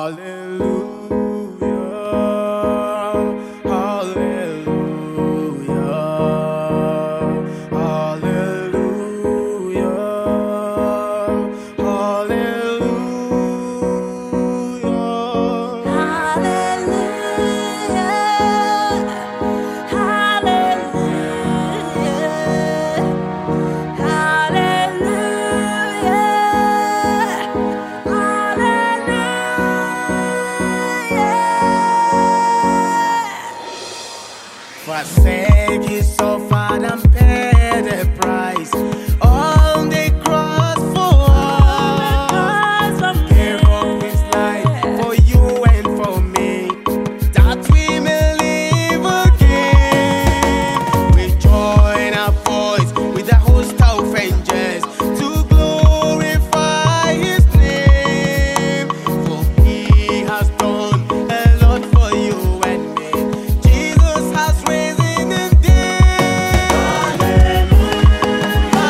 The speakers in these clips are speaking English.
For sake he suffered and paid the price on the cross for us. Gave up his life for you and for me, that we may live again. We join our voice with the host of angels to glorify his name. For he has done a lot for you and me. Jesus has risen again. Hallelujah.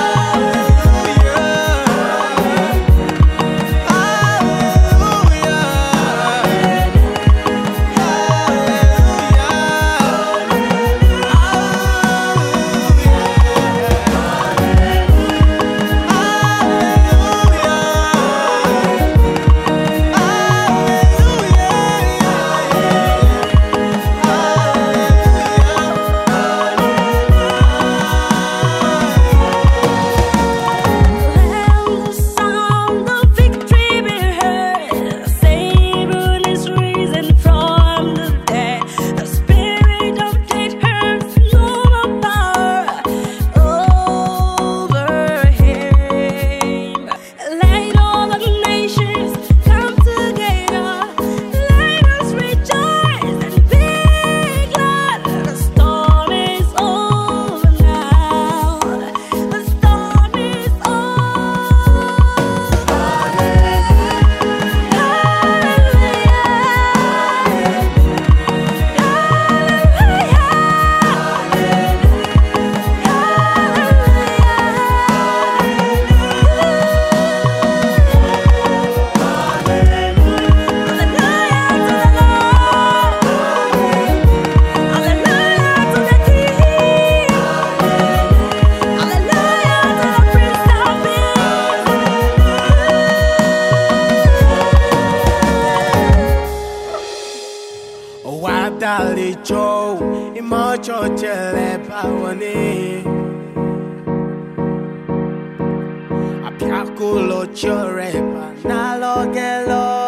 Dalicho, imocho chele pawani. Apiakulo chorepa, nalo gelo.